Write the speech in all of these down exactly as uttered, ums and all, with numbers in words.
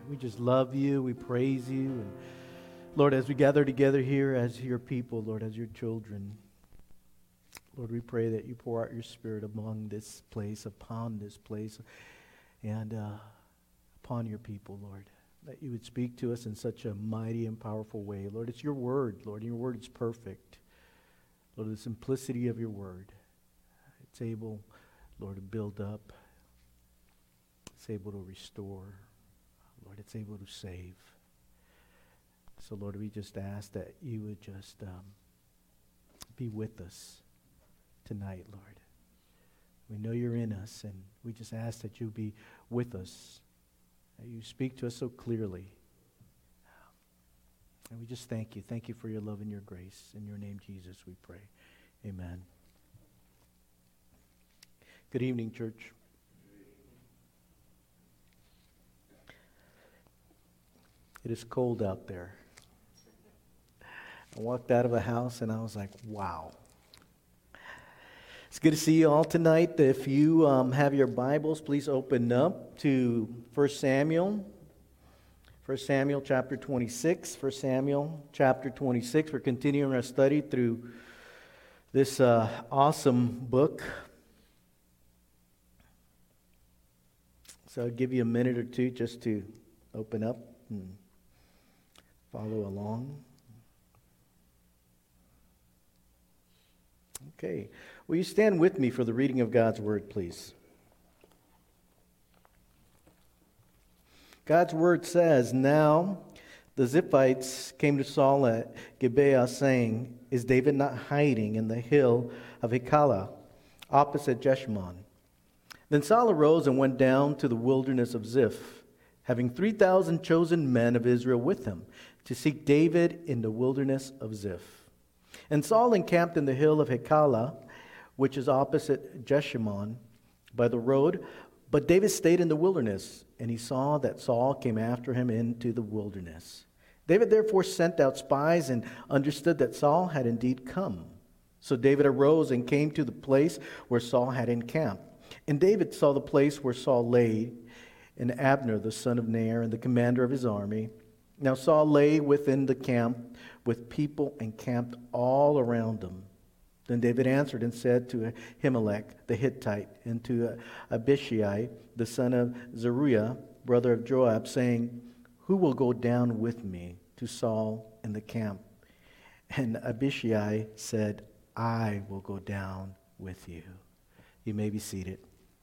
We just love you. We praise you. And Lord, as we gather together here as your people, Lord, as your children, Lord, we pray that you pour out your Spirit among this place, upon this place, and uh, upon your people, Lord, that you would speak to us in such a mighty and powerful way. Lord, it's your word, Lord, and your word is perfect. Lord, the simplicity of your word, it's able, Lord, to build up. It's able to restore. Lord, it's able to save. So, Lord, we just ask that you would just um, be with us tonight, Lord. We know you're in us, and we just ask that you be with us, that you speak to us so clearly. And we just thank you. Thank you for your love and your grace. In your name, Jesus, we pray. Amen. Good evening, church. It is cold out there. I walked out of a house and I was like, wow. It's good to see you all tonight. If you um, have your Bibles, please open up to First Samuel. First Samuel chapter twenty-six. First Samuel chapter twenty-six. We're continuing our study through this uh, awesome book. So I'll give you a minute or two just to open up and follow along. Okay. Will you stand with me for the reading of God's Word, please? God's Word says, "Now the Ziphites came to Saul at Gibeah, saying, 'Is David not hiding in the hill of Hachilah, opposite Jeshimon?' Then Saul arose and went down to the wilderness of Ziph, having three thousand chosen men of Israel with him, to seek David in the wilderness of Ziph. And Saul encamped in the hill of Hachilah, which is opposite Jeshimon, by the road. But David stayed in the wilderness, and he saw that Saul came after him into the wilderness. David therefore sent out spies and understood that Saul had indeed come. So David arose and came to the place where Saul had encamped. And David saw the place where Saul lay, and Abner, the son of Ner, and the commander of his army. Now Saul lay within the camp, with people encamped all around him. Then David answered and said to Ahimelech the Hittite, and to Abishai the son of Zeruiah, brother of Joab, saying, 'Who will go down with me to Saul in the camp?' And Abishai said, 'I will go down with you.'" You may be seated.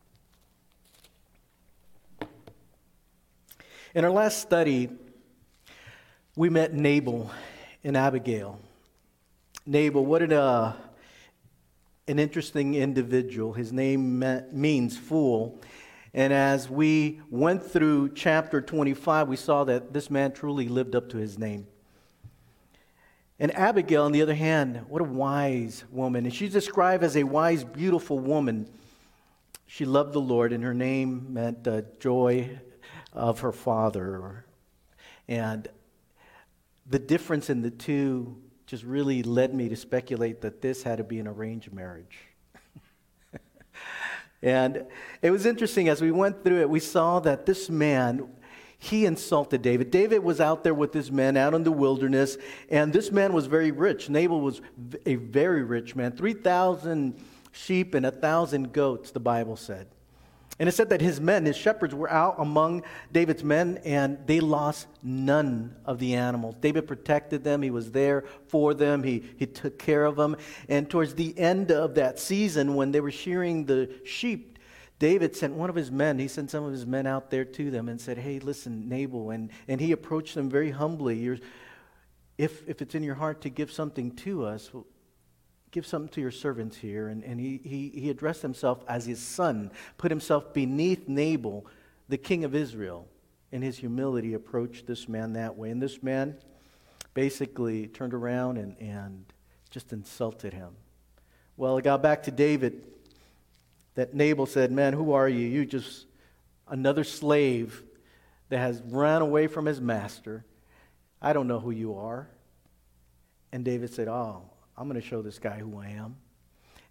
In our last study, we met Nabal and Abigail. Nabal, what an, uh, an interesting individual. His name meant, means fool. And as we went through chapter twenty-five, we saw that this man truly lived up to his name. And Abigail, on the other hand, what a wise woman. And she's described as a wise, beautiful woman. She loved the Lord, and her name meant uh, joy of her father. And the difference in the two just really led me to speculate that this had to be an arranged marriage. And it was interesting, as we went through it, we saw that this man, he insulted David. David was out there with his men out in the wilderness, and this man was very rich. Nabal was a very rich man, three thousand sheep and one thousand goats, the Bible said. And it said that his men, his shepherds, were out among David's men, and they lost none of the animals. David protected them. He was there for them. He, he took care of them. And towards the end of that season, when they were shearing the sheep, David sent one of his men. He sent some of his men out there to them and said, "Hey, listen, Nabal." And, and he approached them very humbly. You're, if, if it's in your heart to give something to us, well, give something to your servants here. And, and he, he, he addressed himself as his son, put himself beneath Nabal, the king of Israel. In his humility, approached this man that way. And this man basically turned around and, and just insulted him. Well, it got back to David that Nabal said, "Man, who are you? You just another slave that has run away from his master. I don't know who you are." And David said, "Oh, I'm going to show this guy who I am."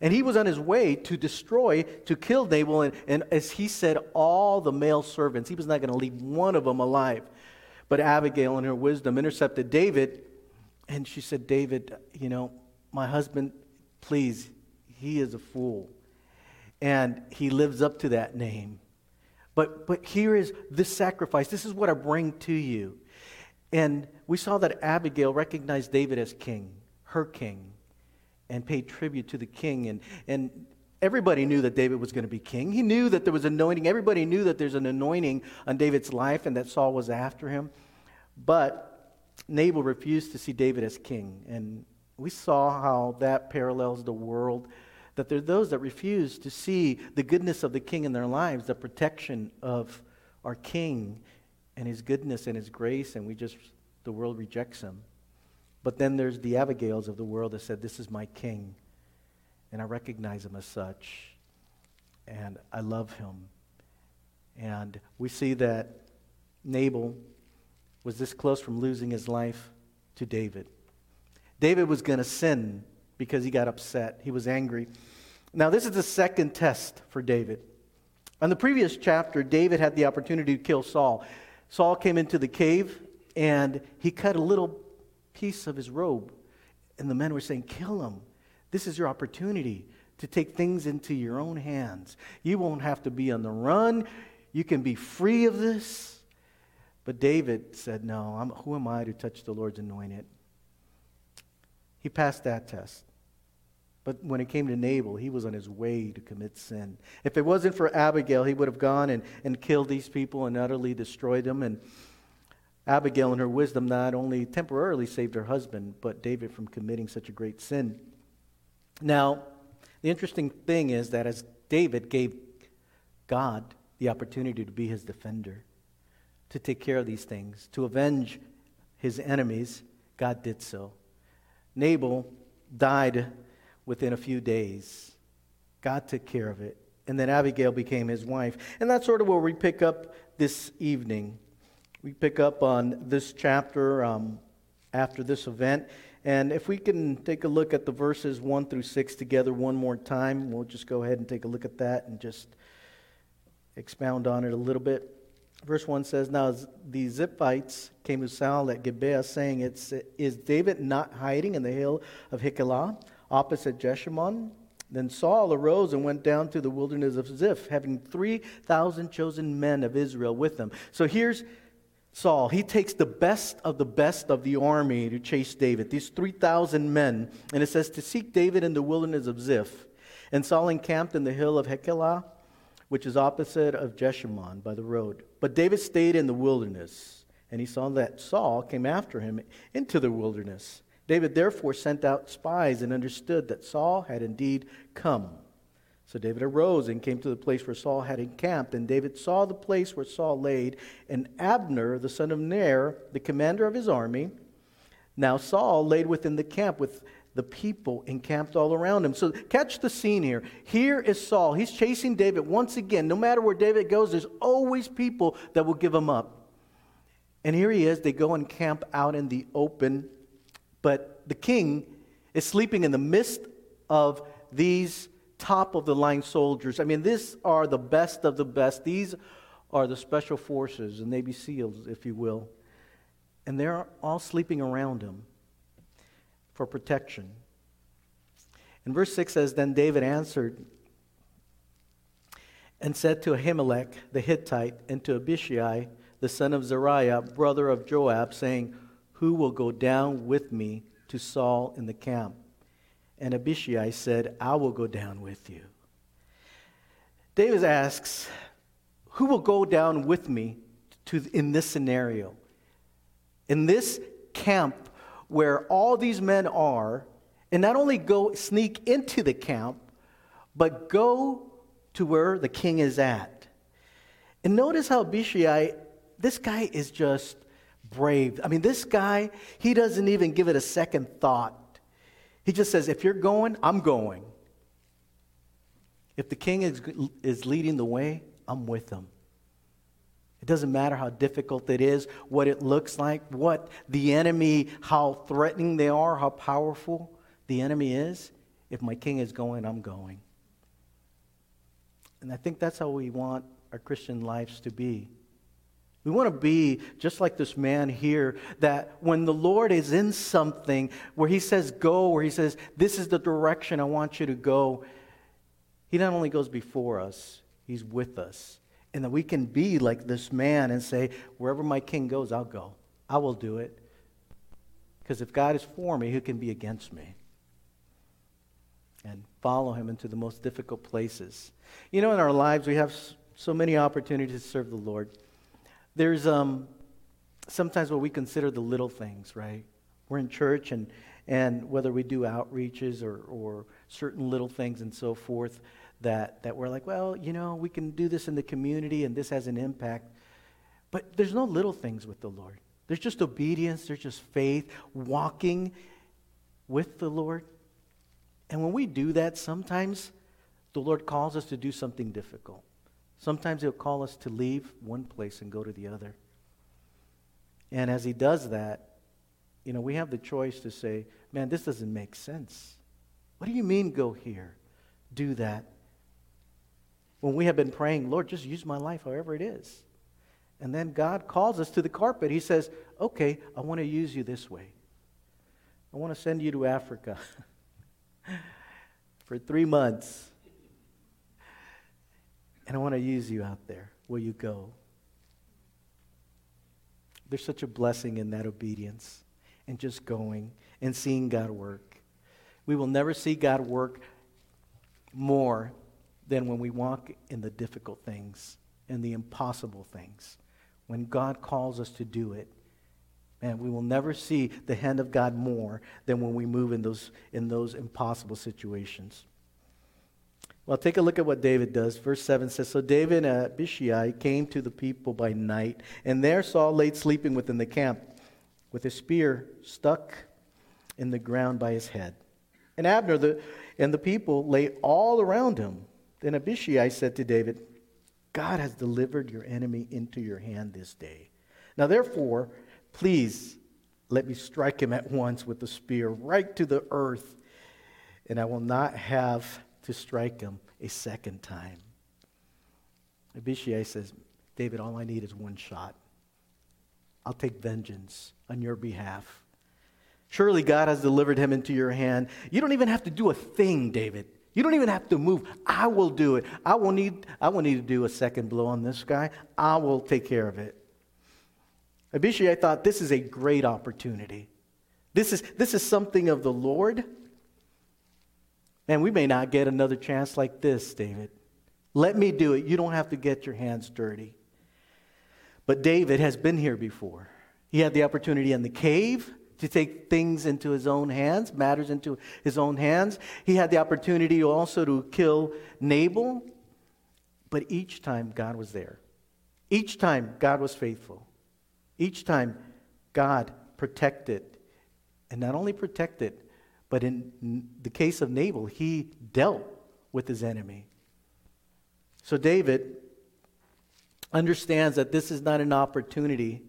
And he was on his way to destroy, to kill Nabal. And, and as he said, all the male servants, he was not going to leave one of them alive. But Abigail, in her wisdom, intercepted David. And she said, David, you know, my husband, please, he is a fool. And he lives up to that name. But, but here is this sacrifice. This is what I bring to you. And we saw that Abigail recognized David as king, her king, and paid tribute to the king. And, and everybody knew that David was going to be king. He knew that there was anointing. Everybody knew that there's an anointing on David's life and that Saul was after him. But Nabal refused to see David as king. And we saw how that parallels the world, that there are those that refuse to see the goodness of the king in their lives, the protection of our king and his goodness and his grace, and we just, the world rejects him. But then there's the Abigails of the world that said, this is my king, and I recognize him as such, and I love him. And we see that Nabal was this close from losing his life to David. David was going to sin because he got upset. He was angry. Now, this is the second test for David. On the previous chapter, David had the opportunity to kill Saul. Saul came into the cave, and he cut a little piece of his robe. And the men were saying, kill him. This is your opportunity to take things into your own hands. You won't have to be on the run. You can be free of this. But David said, no, I'm, who am I to touch the Lord's anointed? He passed that test. But when it came to Nabal, he was on his way to commit sin. If it wasn't for Abigail, he would have gone and, and killed these people and utterly destroyed them. And Abigail, in her wisdom, not only temporarily saved her husband, but David from committing such a great sin. Now, the interesting thing is that as David gave God the opportunity to be his defender, to take care of these things, to avenge his enemies, God did so. Nabal died within a few days. God took care of it. And then Abigail became his wife. And that's sort of where we pick up this evening. We pick up on this chapter um, after this event. And if we can take a look at the verses one through six together one more time, we'll just go ahead and take a look at that and just expound on it a little bit. Verse one says, now the Ziphites came to Saul at Gibeah, saying, "It's is David not hiding in the hill of Heklah, opposite Jeshimon?" Then Saul arose and went down to the wilderness of Ziph, having three thousand chosen men of Israel with him. So here's Saul. He takes the best of the best of the army to chase David, these three thousand men. And it says, to seek David in the wilderness of Ziph. And Saul encamped in the hill of Heklah, which is opposite of Jeshimon by the road. But David stayed in the wilderness, and he saw that Saul came after him into the wilderness. David therefore sent out spies and understood that Saul had indeed come. So David arose and came to the place where Saul had encamped, and David saw the place where Saul laid, and Abner, the son of Ner, the commander of his army. Now Saul laid within the camp with the people encamped all around him. So catch the scene here. Here is Saul. He's chasing David once again. No matter where David goes, there's always people that will give him up. And here he is. They go and camp out in the open. But the king is sleeping in the midst of these top-of-the-line soldiers. I mean, these are the best of the best. These are the special forces, the Navy SEALs, if you will. And they're all sleeping around him for protection. And verse six says, then David answered and said to Ahimelech the Hittite and to Abishai the son of Zeruiah, brother of Joab, saying, who will go down with me to Saul in the camp? And Abishai said, I will go down with you. David asks, who will go down with me to in this scenario? In this camp where all these men are, and not only go sneak into the camp, but go to where the king is at. And notice how Abishai, this guy is just brave. I mean, this guy, he doesn't even give it a second thought. He just says, if you're going, I'm going. If the king is, is leading the way, I'm with him. It doesn't matter how difficult it is, what it looks like, what the enemy, how threatening they are, how powerful the enemy is. If my king is going, I'm going. And I think that's how we want our Christian lives to be. We want to be just like this man here, that when the Lord is in something where he says go, where he says this is the direction I want you to go, he not only goes before us, he's with us. And that we can be like this man and say, wherever my king goes, I'll go. I will do it. Because if God is for me, who can be against me? And follow him into the most difficult places. You know, in our lives, we have so many opportunities to serve the Lord. There's um, sometimes what we consider the little things, right? We're in church, and and whether we do outreaches or, or certain little things and so forth, that, that we're like, well, you know, we can do this in the community, and this has an impact. But there's no little things with the Lord. There's just obedience. There's just faith, walking with the Lord. And when we do that, sometimes the Lord calls us to do something difficult. Sometimes he'll call us to leave one place and go to the other. And as he does that, you know, we have the choice to say, man, this doesn't make sense. What do you mean go here? Do that. When we have been praying, Lord, just use my life however it is. And then God calls us to the carpet. He says, okay, I want to use you this way. I want to send you to Africa for three months. And I want to use you out there. Will you go? There's such a blessing in that obedience and just going and seeing God work. We will never see God work more than when we walk in the difficult things and the impossible things. When God calls us to do it, man, we will never see the hand of God more than when we move in those in those impossible situations. Well, take a look at what David does. Verse seven says, so David and Abishai came to the people by night, and there Saul lay sleeping within the camp, with his spear stuck in the ground by his head. And Abner the, and the people lay all around him. Then Abishai said to David, God has delivered your enemy into your hand this day. Now therefore, please let me strike him at once with the spear right to the earth, and I will not have to strike him a second time. Abishai says, David, all I need is one shot. I'll take vengeance on your behalf. Surely God has delivered him into your hand. You don't even have to do a thing, David. You don't even have to move. I will do it. I will need, I will need to do a second blow on this guy. I will take care of it. Abishai thought this is a great opportunity. This is, this is something of the Lord. And we may not get another chance like this, David. Let me do it. You don't have to get your hands dirty. But David has been here before. He had the opportunity in the cave to take things into his own hands, matters into his own hands. He had the opportunity also to kill Nabal. But each time God was there. Each time God was faithful. Each time God protected. And not only protected, but in the case of Nabal, he dealt with his enemy. So David understands that this is not an opportunity,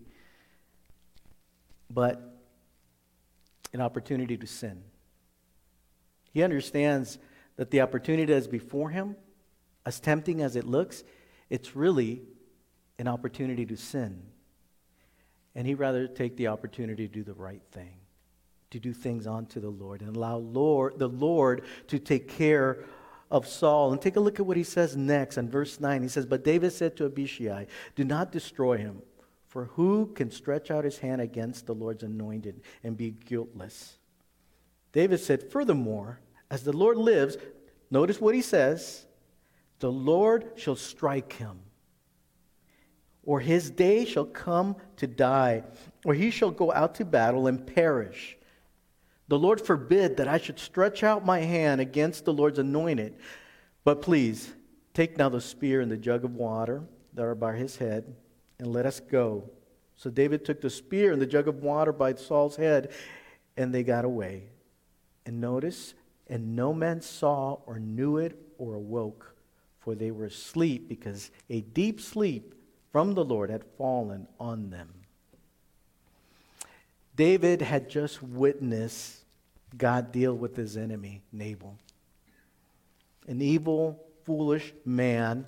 but an opportunity to sin. He understands that the opportunity that is before him, as tempting as it looks, it's really an opportunity to sin. And he'd rather take the opportunity to do the right thing, to do things unto the Lord, and allow Lord, the Lord to take care of Saul. And take a look at what he says next in verse nine. He says, but David said to Abishai, do not destroy him, for who can stretch out his hand against the Lord's anointed and be guiltless? David said, furthermore, as the Lord lives, notice what he says, the Lord shall strike him, or his day shall come to die, or he shall go out to battle and perish. The Lord forbid that I should stretch out my hand against the Lord's anointed. But please, take now the spear and the jug of water that are by his head, and let us go. So David took the spear and the jug of water by Saul's head, and they got away. And notice, and no man saw or knew it or awoke, for they were asleep, because a deep sleep from the Lord had fallen on them. David had just witnessed God deal with his enemy, Nabal. an evil, foolish man.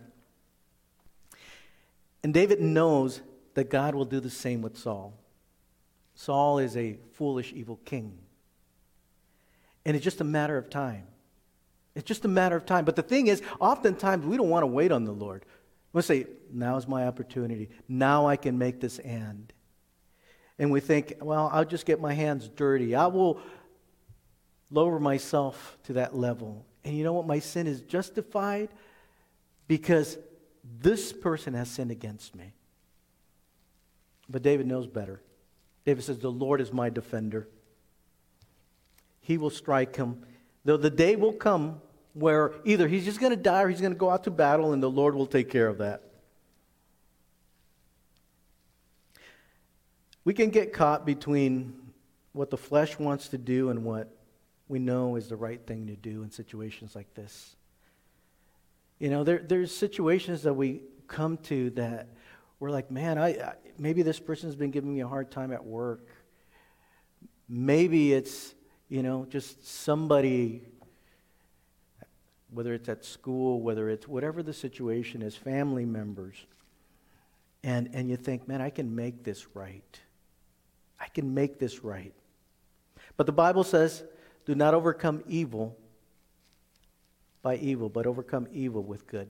And David knows that God will do the same with Saul. Saul is a foolish, evil king. And it's just a matter of time. It's just a matter of time. But the thing is, oftentimes we don't want to wait on the Lord. We say, now's my opportunity. Now I can make this end. And we think, well, I'll just get my hands dirty. I will lower myself to that level. And you know what? My sin is justified because this person has sinned against me. But David knows better. David says, the Lord is my defender. He will strike him. Though the day will come where either he's just going to die or he's going to go out to battle, and the Lord will take care of that. We can get caught between what the flesh wants to do and what we know is the right thing to do in situations like this. You know, there, there's situations that we come to that we're like, man, I, I maybe this person's been giving me a hard time at work. Maybe it's, you know, just somebody, whether it's at school, whether it's whatever the situation is, family members. And, and you think, man, I can make this right. I can make this right. But the Bible says, do not overcome evil by evil, but overcome evil with good.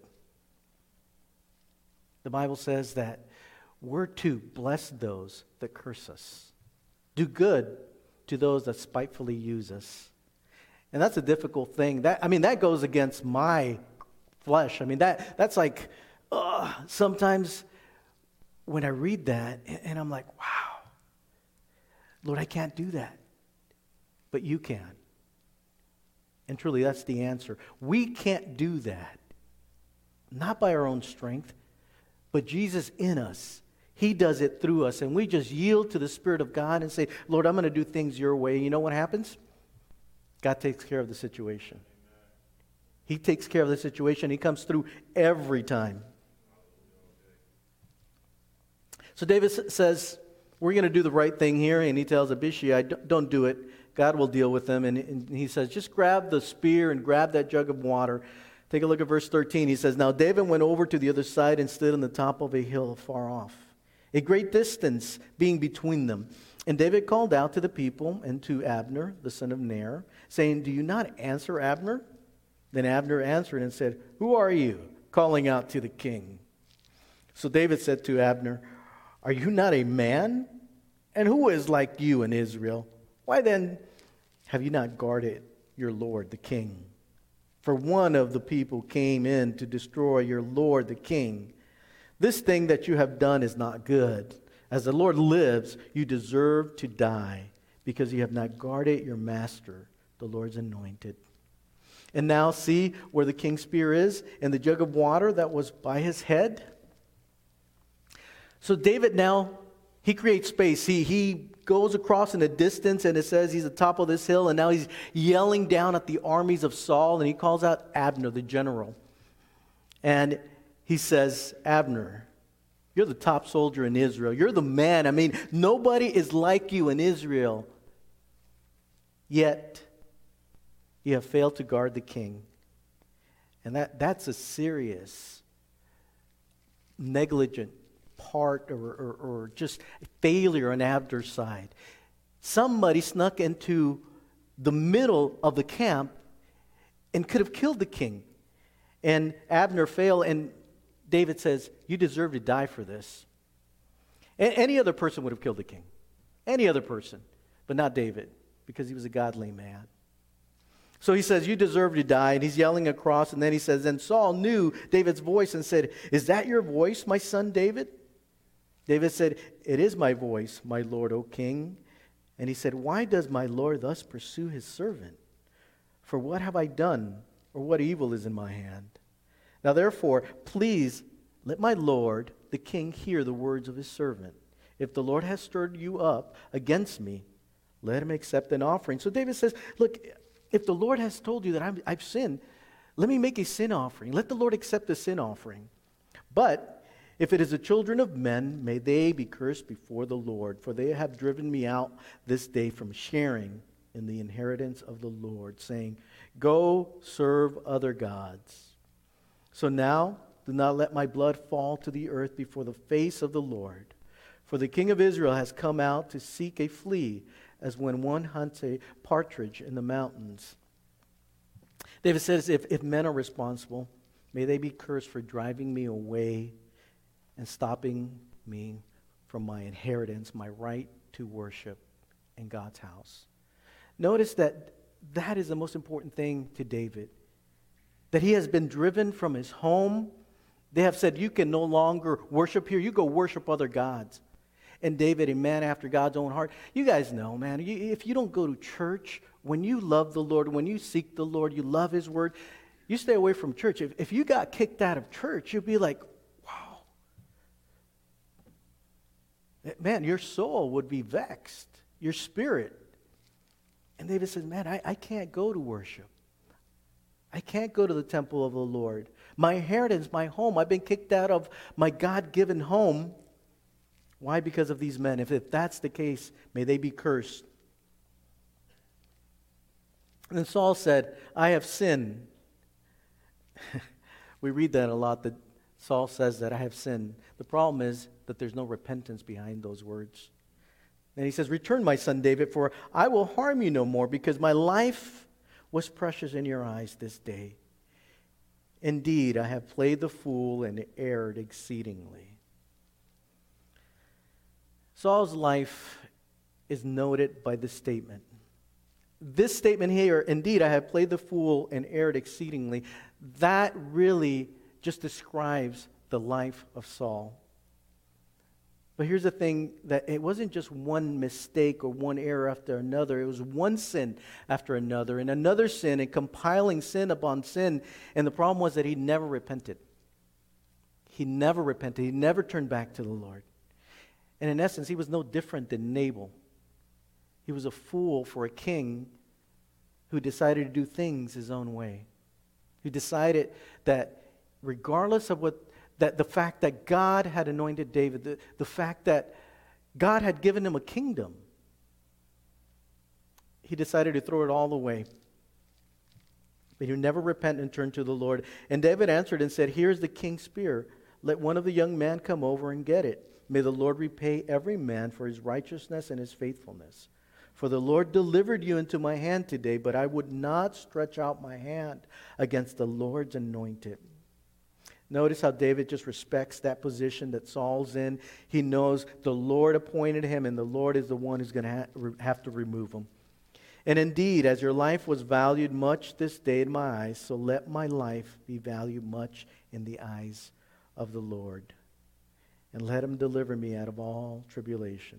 The Bible says that we're to bless those that curse us. Do good to those that spitefully use us. And that's a difficult thing. That I mean, that goes against my flesh. I mean, that that's like, uh, sometimes when I read that, and, and I'm like, wow, Lord, I can't do that. But you can. And truly, that's the answer. We can't do that. Not by our own strength, but Jesus in us. He does it through us. And we just yield to the Spirit of God and say, Lord, I'm going to do things your way. You know what happens? God takes care of the situation. He takes care of the situation. He comes through every time. So David says, we're going to do the right thing here. And he tells Abishai, don't do it. God will deal with them. And, and he says, just grab the spear and grab that jug of water. Take a look at verse thirteen. He says, now David went over to the other side and stood on the top of a hill far off, a great distance being between them. And David called out to the people and to Abner, the son of Ner, saying, do you not answer, Abner? Then Abner answered and said, who are you? Calling out to the king. So David said to Abner, are you not a man? And who is like you in Israel? Why then have you not guarded your Lord the king? For one of the people came in to destroy your Lord the king. This thing that you have done is not good. As the Lord lives, you deserve to die, because you have not guarded your master, the Lord's anointed. And now see where the king's spear is, and the jug of water that was by his head. So David now, he creates space. He, he goes across in a distance, and it says he's at the top of this hill, and now he's yelling down at the armies of Saul, and he calls out Abner, the general. And he says, Abner, you're the top soldier in Israel. You're the man. I mean, nobody is like you in Israel. Yet, you have failed to guard the king. And that, that's a serious, negligent part or, or, or just failure on Abner's side. Somebody snuck into the middle of the camp and could have killed the king. And Abner failed, and David says, you deserve to die for this. A- any other person would have killed the king. Any other person, but not David, because he was a godly man. So he says, you deserve to die, and he's yelling across, and then he says, and Saul knew David's voice and said, is that your voice, my son David? David said, it is my voice, my lord, O king. And he said, why does my lord thus pursue his servant? For what have I done, or what evil is in my hand? Now therefore, please let my lord, the king, hear the words of his servant. If the Lord has stirred you up against me, let him accept an offering. So David says, look, if the Lord has told you that I'm, I've sinned, let me make a sin offering. Let the Lord accept a sin offering. But if it is the children of men, may they be cursed before the Lord, for they have driven me out this day from sharing in the inheritance of the Lord, saying, Go serve other gods. So now, do not let my blood fall to the earth before the face of the Lord. For the king of Israel has come out to seek a flea, as when one hunts a partridge in the mountains. David says, if, if men are responsible, may they be cursed for driving me away and stopping me from my inheritance, my right to worship in God's house. Notice that that is the most important thing to David. That he has been driven from his home. They have said, you can no longer worship here. You go worship other gods. And David, a man after God's own heart. You guys know, man, you, if you don't go to church, when you love the Lord, when you seek the Lord, you love His Word, you stay away from church. If, if you got kicked out of church, you'd be like, wow. Man, your soul would be vexed. Your spirit. And David says, man, I, I can't go to worship. I can't go to the temple of the Lord. My inheritance, my home, I've been kicked out of my God-given home. Why? Because of these men. If, if that's the case, may they be cursed. And then Saul said, I have sinned. We read that a lot, that Saul says that I have sinned. The problem is that there's no repentance behind those words. And he says, return, my son David, for I will harm you no more, because my life was precious in your eyes this day. Indeed, I have played the fool and erred exceedingly. Saul's life is noted by this statement. This statement here, indeed, I have played the fool and erred exceedingly, that really just describes the life of Saul. But here's the thing, that it wasn't just one mistake or one error after another. It was one sin after another and another sin and compiling sin upon sin. And the problem was that he never repented. He never repented. He never turned back to the Lord. And in essence, he was no different than Nabal. He was a fool for a king who decided to do things his own way. Who decided that regardless of what That the fact that God had anointed David, the, the fact that God had given him a kingdom, he decided to throw it all away. But he never repent and turn to the Lord. And David answered and said, here's the king's spear. Let one of the young men come over and get it. May the Lord repay every man for his righteousness and his faithfulness. For the Lord delivered you into my hand today, but I would not stretch out my hand against the Lord's anointed. Notice how David just respects that position that Saul's in. He knows the Lord appointed him, and the Lord is the one who's going to have to remove him. And indeed, as your life was valued much this day in my eyes, so let my life be valued much in the eyes of the Lord. And let him deliver me out of all tribulation.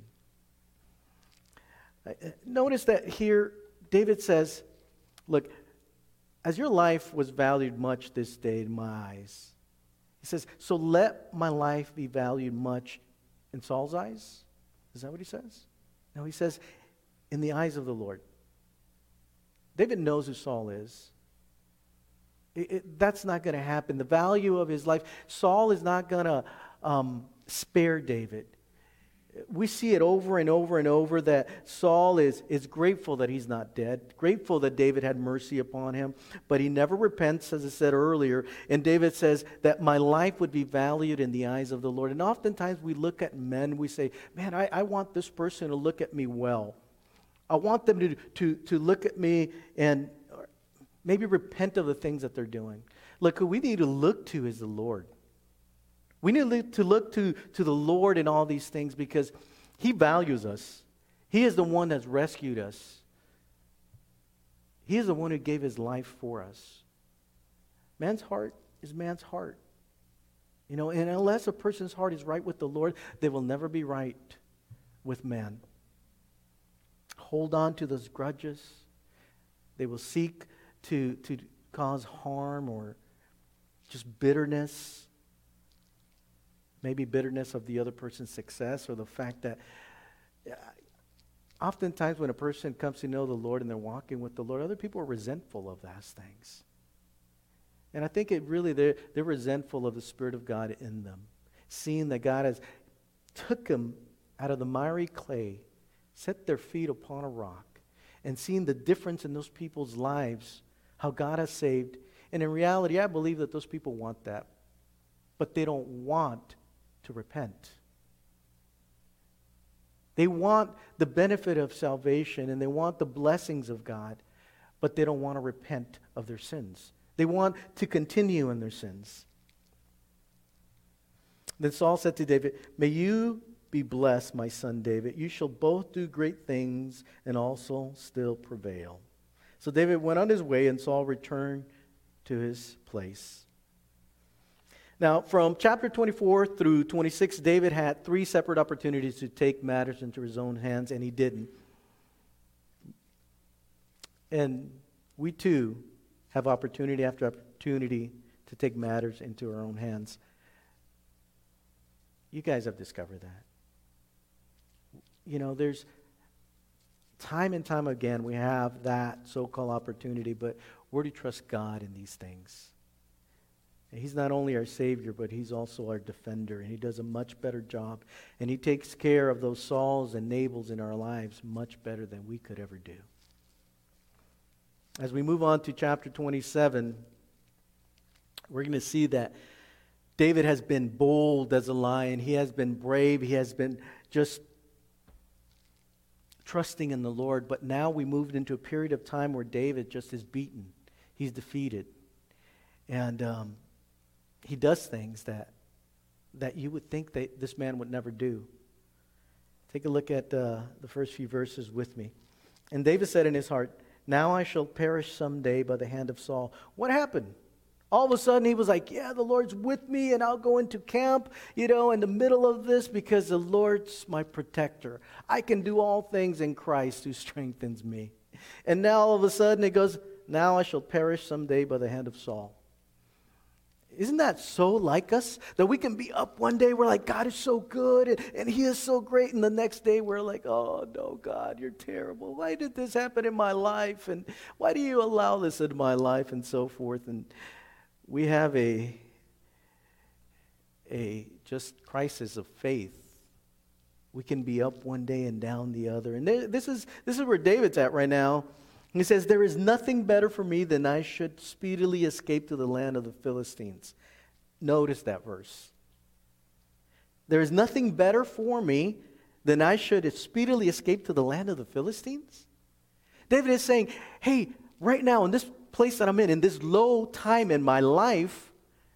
Notice that here, David says, look, as your life was valued much this day in my eyes, he says, so let my life be valued much in Saul's eyes? Is that what he says? No, he says, in the eyes of the Lord. David knows who Saul is. It, it, that's not going to happen. The value of his life, Saul is not going to um, spare David. We see it over and over and over that Saul is, is grateful that he's not dead, grateful that David had mercy upon him, but he never repents, as I said earlier. And David says that my life would be valued in the eyes of the Lord. And oftentimes we look at men, we say, man, I, I want this person to look at me well. I want them to, to, to look at me and maybe repent of the things that they're doing. Look, who we need to look to is the Lord. We need to look to, to the Lord in all these things because He values us. He is the one that's rescued us. He is the one who gave His life for us. Man's heart is man's heart. You know, and unless a person's heart is right with the Lord, they will never be right with man. Hold on to those grudges. They will seek to, to cause harm or just bitterness. Maybe bitterness of the other person's success or the fact that uh, oftentimes when a person comes to know the Lord and they're walking with the Lord, other people are resentful of those things. And I think it really, they're, they're resentful of the Spirit of God in them. Seeing that God has took them out of the miry clay, set their feet upon a rock, and seeing the difference in those people's lives, how God has saved. And in reality, I believe that those people want that, but they don't want to repent. They want the benefit of salvation and they want the blessings of God, but they don't want to repent of their sins. They want to continue in their sins. Then Saul said to David, "May you be blessed, my son David. You shall both do great things and also still prevail." So David went on his way and Saul returned to his place. Now, from chapter twenty-four through twenty-six, David had three separate opportunities to take matters into his own hands, and he didn't. And we too have opportunity after opportunity to take matters into our own hands. You guys have discovered that. You know, there's time and time again we have that so-called opportunity, but we're to trust God in these things. And He's not only our Savior, but He's also our defender, and He does a much better job. And He takes care of those Sauls and Nabals in our lives much better than we could ever do. As we move on to chapter twenty-seven, we're going to see that David has been bold as a lion. He has been brave. He has been just trusting in the Lord. But now we moved into a period of time where David just is beaten. He's defeated. And um, he does things that that you would think that this man would never do. Take a look at uh, the first few verses with me. And David said in his heart, "Now I shall perish someday by the hand of Saul." What happened? All of a sudden he was like, yeah, the Lord's with me and I'll go into camp, you know, in the middle of this because the Lord's my protector. I can do all things in Christ who strengthens me. And now all of a sudden it goes, "Now I shall perish someday by the hand of Saul." Isn't that so like us? That we can be up one day, we're like, God is so good and, and He is so great. And the next day we're like, oh no, God, you're terrible. Why did this happen in my life? And why do you allow this in my life? And so forth. And we have a, a just crisis of faith. We can be up one day and down the other. And there, this is this is where David's at right now. He says, "There is nothing better for me than I should speedily escape to the land of the Philistines." Notice that verse. There is nothing better for me than I should speedily escape to the land of the Philistines. David is saying, hey, right now in this place that I'm in, in this low time in my life,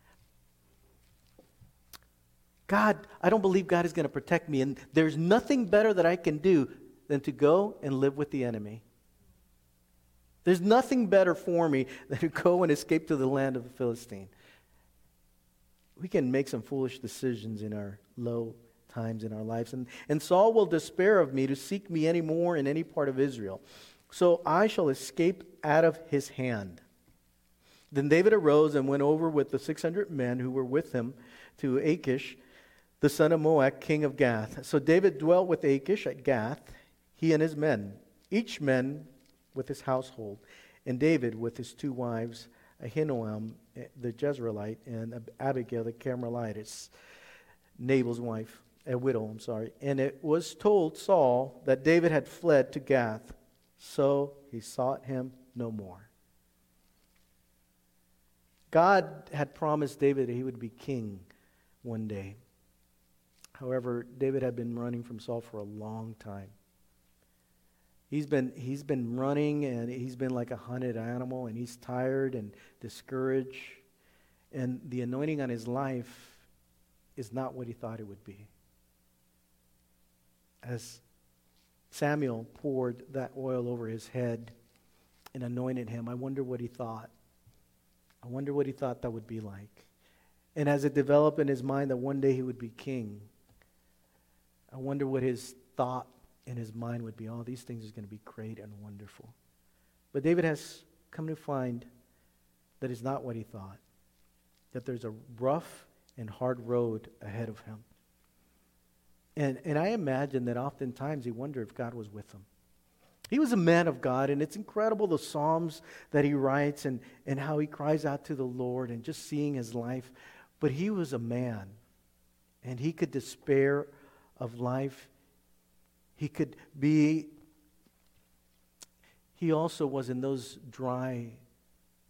God, I don't believe God is going to protect me. And there's nothing better that I can do than to go and live with the enemy. There's nothing better for me than to go and escape to the land of the Philistine. We can make some foolish decisions in our low times in our lives. And, and Saul will despair of me to seek me any more in any part of Israel. So I shall escape out of his hand. Then David arose and went over with the six hundred men who were with him to Achish, the son of Maoch, king of Gath. So David dwelt with Achish at Gath, he and his men, each man with his household, and David with his two wives, Ahinoam the Jezreelite and Abigail the Carmelitess, Nabal's wife, a widow, I'm sorry. And it was told Saul that David had fled to Gath, so he sought him no more. God had promised David that he would be king one day. However, David had been running from Saul for a long time. He's been he's been running and he's been like a hunted animal, and he's tired and discouraged. And the anointing on his life is not what he thought it would be. As Samuel poured that oil over his head and anointed him, I wonder what he thought. I wonder what he thought that would be like. And as it developed in his mind that one day he would be king, I wonder what his thought in his mind would be. All these things is going to be great and wonderful. But David has come to find that it's not what he thought. That there's a rough and hard road ahead of him. And, and I imagine that oftentimes he wondered if God was with him. He was a man of God, and it's incredible the Psalms that he writes and, and how he cries out to the Lord and just seeing his life. But he was a man, and he could despair of life. He could be, he also was in those dry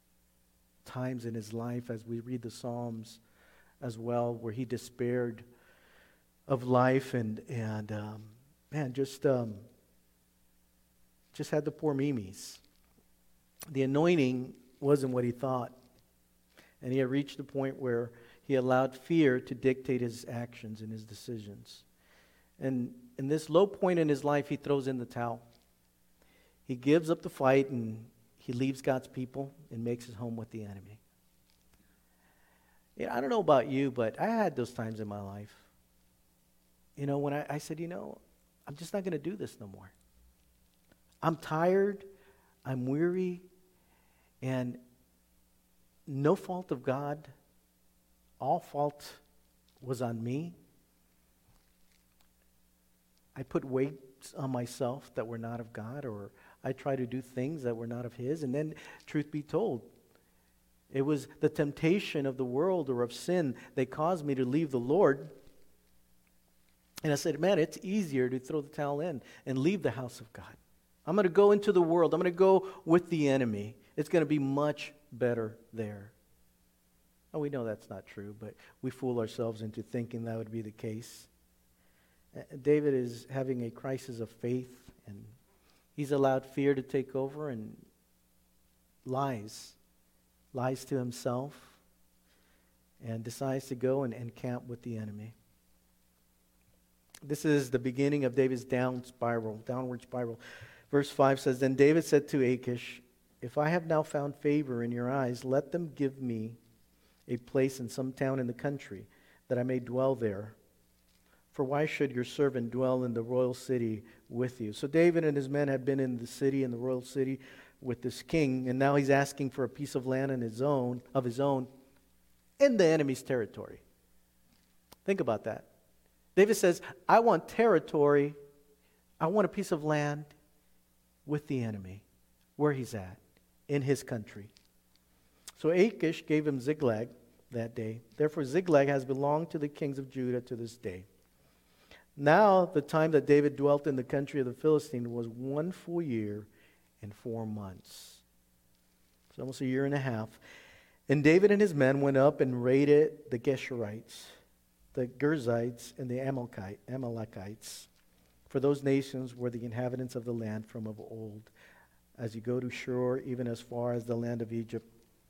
times in his life as we read the Psalms as well, where he despaired of life and, and um, man, just, um, just had the poor mimes. The anointing wasn't what he thought. And he had reached the point where he allowed fear to dictate his actions and his decisions. And in this low point in his life, he throws in the towel. He gives up the fight and he leaves God's people and makes his home with the enemy. Yeah, I don't know about you, but I had those times in my life. You know, when I, I said, you know, I'm just not going to do this no more. I'm tired. I'm weary. And no fault of God. All fault was on me. I put weights on myself that were not of God, or I tried to do things that were not of His. And then, truth be told, it was the temptation of the world or of sin that caused me to leave the Lord. And I said, man, it's easier to throw the towel in and leave the house of God. I'm going to go into the world. I'm going to go with the enemy. It's going to be much better there. Oh, we know that's not true, but we fool ourselves into thinking that would be the case. Uh, David is having a crisis of faith, and he's allowed fear to take over and lies, lies to himself, and decides to go and, and camp with the enemy. This is the beginning of David's down spiral, downward spiral. Verse five says, Then David said to Achish, If I have now found favor in your eyes, let them give me a place in some town in the country, that I may dwell there. For why should your servant dwell in the royal city with you? So David and his men had been in the city, in the royal city, with this king, and now he's asking for a piece of land in his own, of his own, in the enemy's territory. Think about that. David says, I want territory, I want a piece of land with the enemy, where he's at, in his country. So Achish gave him Ziklag that day. Therefore Ziklag has belonged to the kings of Judah to this day. Now the time that David dwelt in the country of the Philistines was one full year and four months. It's almost a year and a half. And David and his men went up and raided the Geshurites, the Girzites, and the Amalekite, Amalekites. For those nations were the inhabitants of the land from of old, as you go to Shur, even as far as the land of Egypt.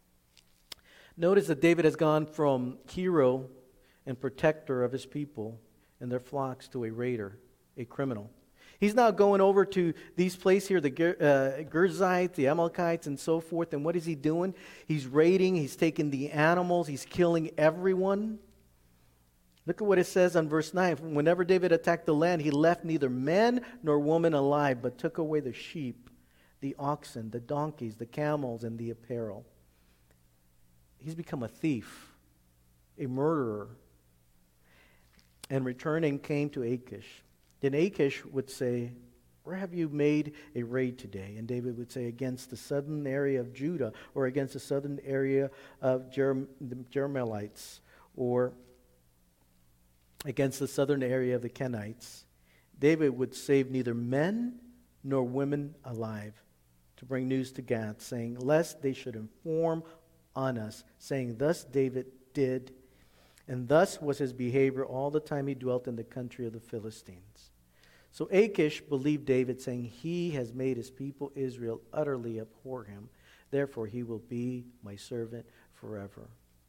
Notice that David has gone from hero and protector of his people and their flocks to a raider, a criminal. He's now going over to these places here, the uh, Girzites, the Amalekites, and so forth. And what is he doing? He's raiding. He's taking the animals. He's killing everyone. Look at what it says on verse nine. Whenever David attacked the land, he left neither man nor woman alive, but took away the sheep, the oxen, the donkeys, the camels, and the apparel. He's become a thief, a murderer. And returning came to Achish. Then Achish would say, Where have you made a raid today? And David would say, Against the southern area of Judah, or against the southern area of Jerem- the Jerahmeelites, or against the southern area of the Kenites. David would save neither men nor women alive to bring news to Gath, saying, Lest they should inform on us, saying, Thus David did, and thus was his behavior all the time he dwelt in the country of the Philistines. So Achish believed David, saying, He has made his people Israel utterly abhor him. Therefore he will be my servant forever.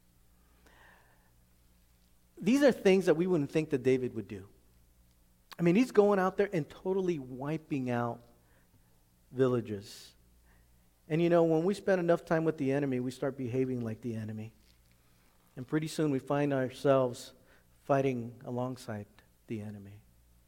These are things that we wouldn't think that David would do. I mean, he's going out there and totally wiping out villages. And you know, when we spend enough time with the enemy, we start behaving like the enemy. And pretty soon we find ourselves fighting alongside the enemy.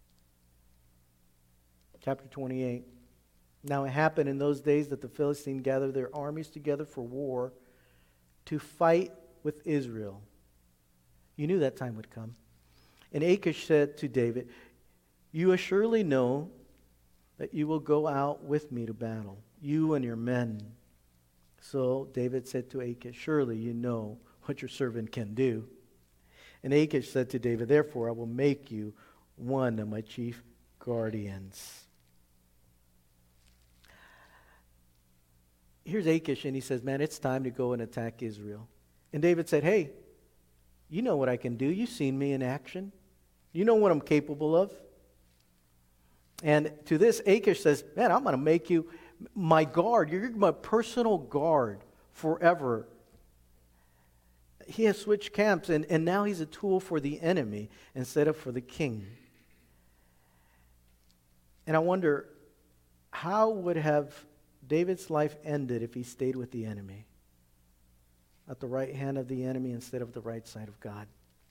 Chapter twenty-eight. Now it happened in those days that the Philistines gathered their armies together for war to fight with Israel. You knew that time would come. And Achish said to David, You assuredly know that you will go out with me to battle, you and your men. So David said to Achish, Surely you know what your servant can do. And Achish said to David, Therefore I will make you one of my chief guardians. here's Achish, and he says, man, it's time to go and attack Israel. And David said, hey, you know what I can do. You've seen me in action. You know what I'm capable of. And to this, Achish says, man, I'm going to make you my guard. You're my personal guard forever. He has switched camps, and, and now he's a tool for the enemy instead of for the king. And I wonder, how would have David's life ended if he stayed with the enemy? At the right hand of the enemy instead of the right side of God.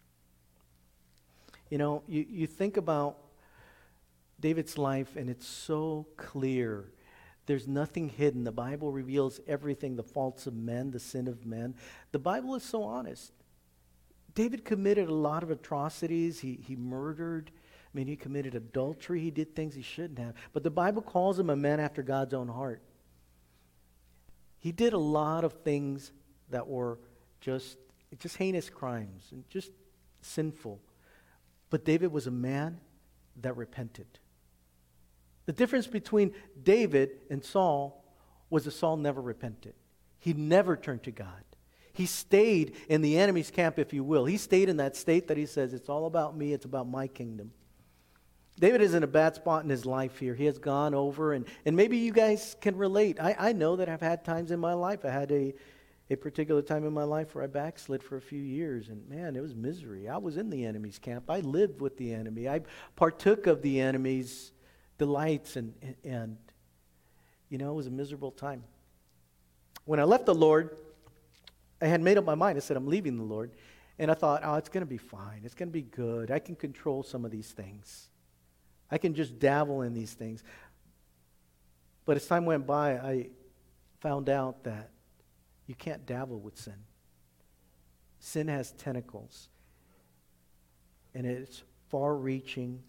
You know, you, you think about David's life, and it's so clear. There's nothing hidden. The Bible reveals everything, the faults of men, the sin of men. The Bible is so honest. David committed a lot of atrocities. He, he murdered. I mean, he committed adultery. He did things he shouldn't have. But the Bible calls him a man after God's own heart. He did a lot of things that were just, just heinous crimes and just sinful. But David was a man that repented. The difference between David and Saul was that Saul never repented. He never turned to God. He stayed in the enemy's camp, if you will. He stayed in that state that he says, it's all about me, it's about my kingdom. David is in a bad spot in his life here. He has gone over, and, and maybe you guys can relate. I, I know that I've had times in my life. I had a, a particular time in my life where I backslid for a few years, and man, it was misery. I was in the enemy's camp. I lived with the enemy. I partook of the enemy's delights, and, and, and you know, it was a miserable time. When I left the Lord, I had made up my mind. I said, I'm leaving the Lord. And I thought, oh, it's going to be fine. It's going to be good. I can control some of these things. I can just dabble in these things. But as time went by, I found out that you can't dabble with sin. Sin has tentacles. And it's far-reaching.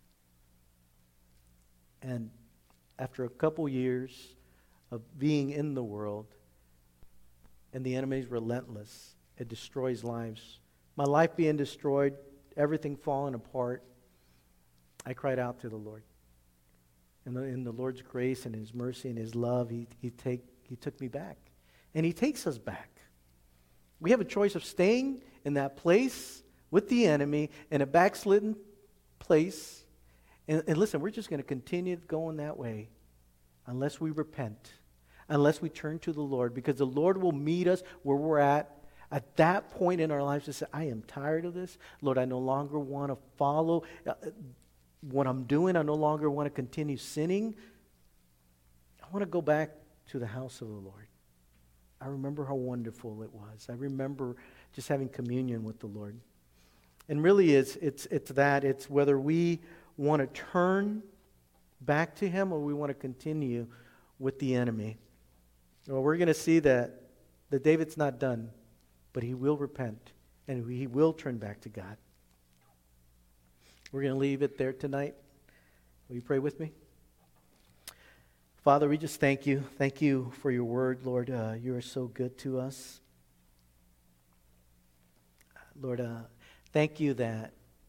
And after a couple years of being in the world, and the enemy is relentless, it destroys lives. My life being destroyed, everything falling apart, I cried out to the Lord. And in the Lord's grace and His mercy and His love, He, he, take, he took me back. And He takes us back. We have a choice of staying in that place with the enemy, in a backslidden place. And, and listen, we're just going to continue going that way unless we repent, unless we turn to the Lord, because the Lord will meet us where we're at. At that point in our lives, to say, I am tired of this. Lord, I no longer want to follow uh, what I'm doing. I no longer want to continue sinning. I want to go back to the house of the Lord. I remember how wonderful it was. I remember just having communion with the Lord. And really, it's, it's, it's that. It's whether we want to turn back to Him or we want to continue with the enemy. Well, we're going to see that, that David's not done, but he will repent and he will turn back to God. We're going to leave it there tonight. Will you pray with me? Father, we just thank you. Thank you for your word, Lord. Uh, you are so good to us. Lord, uh, thank you that,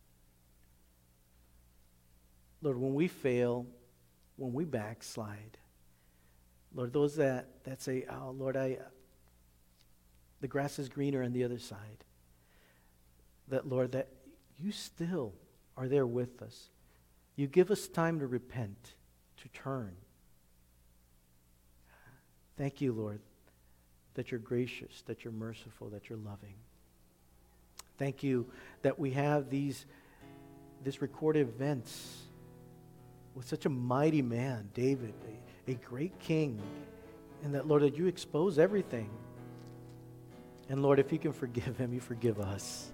Lord, when we fail, when we backslide, Lord, those that, that say, oh, Lord, I, the grass is greener on the other side, that, Lord, that you still are there with us. You give us time to repent, to turn. Thank you, Lord, that you're gracious, that you're merciful, that you're loving. Thank you that we have these, these recorded events with such a mighty man, David, a, a great king, and that, Lord, that you expose everything. And, Lord, if you can forgive him, you forgive us.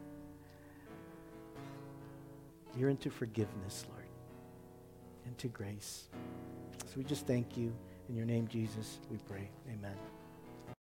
You're into forgiveness, Lord, into grace. So we just thank you. In your name, Jesus, we pray. Amen.